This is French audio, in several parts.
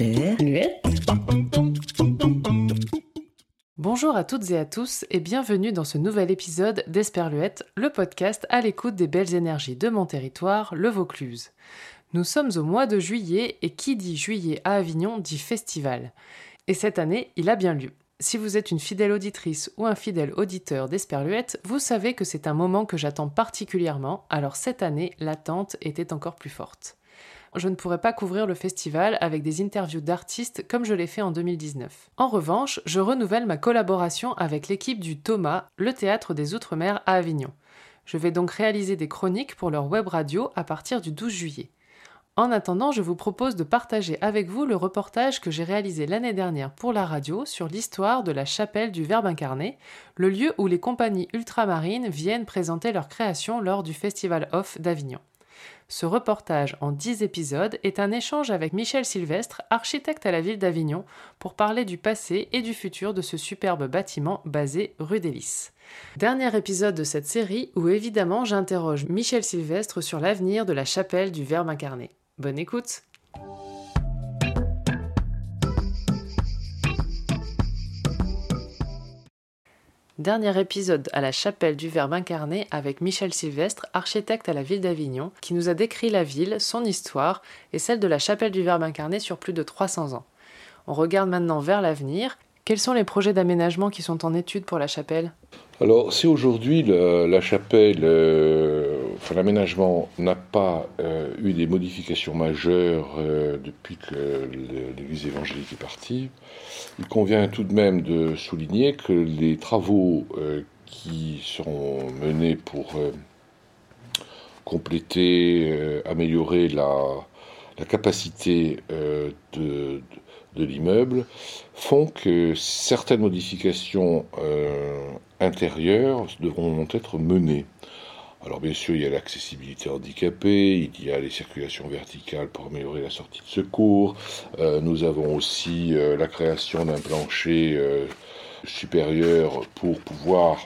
Esperluette. Bonjour à toutes et à tous et bienvenue dans ce nouvel épisode d'Esperluette, le podcast à l'écoute des belles énergies de mon territoire, le Vaucluse. Nous sommes au mois de juillet et qui dit juillet à Avignon dit festival. Et cette année, il a bien lieu. Si vous êtes une fidèle auditrice ou un fidèle auditeur d'Esperluette, vous savez que c'est un moment que j'attends particulièrement, alors cette année, l'attente était encore plus forte. Je ne pourrais pas couvrir le festival avec des interviews d'artistes comme je l'ai fait en 2019. En revanche, je renouvelle ma collaboration avec l'équipe du Thomas, le théâtre des Outre-mer à Avignon. Je vais donc réaliser des chroniques pour leur web radio à partir du 12 juillet. En attendant, je vous propose de partager avec vous le reportage que j'ai réalisé l'année dernière pour la radio sur l'histoire de la chapelle du Verbe incarné, le lieu où les compagnies ultramarines viennent présenter leurs créations lors du Festival Off d'Avignon. Ce reportage en 10 épisodes est un échange avec Michel Sylvestre, architecte à la ville d'Avignon, pour parler du passé et du futur de ce superbe bâtiment basé rue des Lys. Dernier épisode de cette série où évidemment j'interroge Michel Sylvestre sur l'avenir de la chapelle du Verbe incarné. Bonne écoute! Dernier épisode à la chapelle du Verbe incarné avec Michel Sylvestre, architecte à la ville d'Avignon, qui nous a décrit la ville, son histoire et celle de la chapelle du Verbe incarné sur plus de 300 ans. On regarde maintenant vers l'avenir. Quels sont les projets d'aménagement qui sont en étude pour la chapelle ? Alors, si aujourd'hui la chapelle, l'aménagement n'a pas eu des modifications majeures depuis que l'Église évangélique est partie, il convient tout de même de souligner que les travaux qui seront menés pour compléter, améliorer la capacité de l'immeuble font que certaines modifications intérieures devront être menées. Alors bien sûr, il y a l'accessibilité handicapée, il y a les circulations verticales pour améliorer la sortie de secours, nous avons aussi la création d'un plancher supérieur pour pouvoir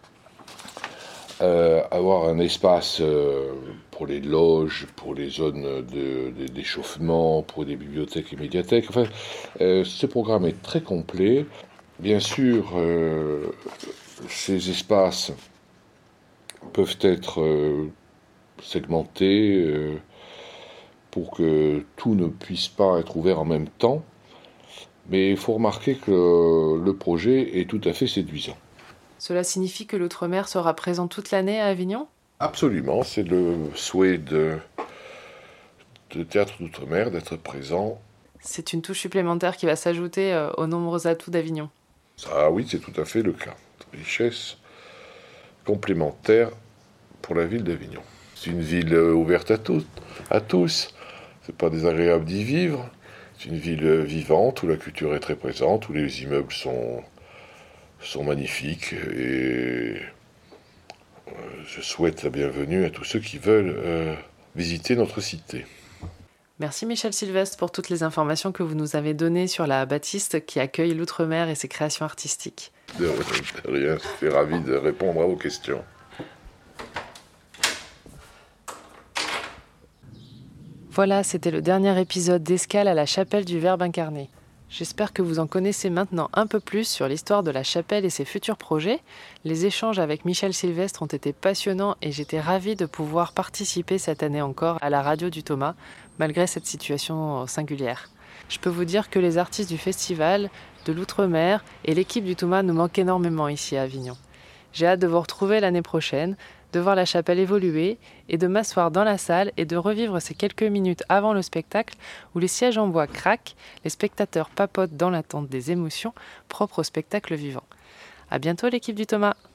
avoir un espace pour les loges, pour les zones d'échauffement, pour des bibliothèques et médiathèques. Enfin, ce programme est très complet. Bien sûr, ces espaces peuvent être segmentés pour que tout ne puisse pas être ouvert en même temps. Mais il faut remarquer que le projet est tout à fait séduisant. Cela signifie que l'Outre-mer sera présent toute l'année à Avignon ? Absolument, c'est le souhait de Théâtre d'Outre-mer d'être présent. C'est une touche supplémentaire qui va s'ajouter aux nombreux atouts d'Avignon. Ah oui, c'est tout à fait le cas. Richesse complémentaire pour la ville d'Avignon. C'est une ville ouverte à tous. C'est pas désagréable d'y vivre. C'est une ville vivante où la culture est très présente, où les immeubles sont magnifiques et je souhaite la bienvenue à tous ceux qui veulent visiter notre cité. Merci Michel Sylvestre pour toutes les informations que vous nous avez données sur la bâtisse qui accueille l'Outre-mer et ses créations artistiques. De rien, je suis ravi de répondre à vos questions. Voilà, c'était le dernier épisode d'Escale à la chapelle du Verbe incarné. J'espère que vous en connaissez maintenant un peu plus sur l'histoire de la chapelle et ses futurs projets. Les échanges avec Michel Sylvestre ont été passionnants et j'étais ravie de pouvoir participer cette année encore à la radio du Thomas, malgré cette situation singulière. Je peux vous dire que les artistes du festival, de l'Outre-mer et l'équipe du Thomas nous manquent énormément ici à Avignon. J'ai hâte de vous retrouver l'année prochaine, de voir la chapelle évoluer et de m'asseoir dans la salle et de revivre ces quelques minutes avant le spectacle où les sièges en bois craquent, les spectateurs papotent dans l'attente des émotions propres au spectacle vivant. À bientôt l'équipe du Thomas!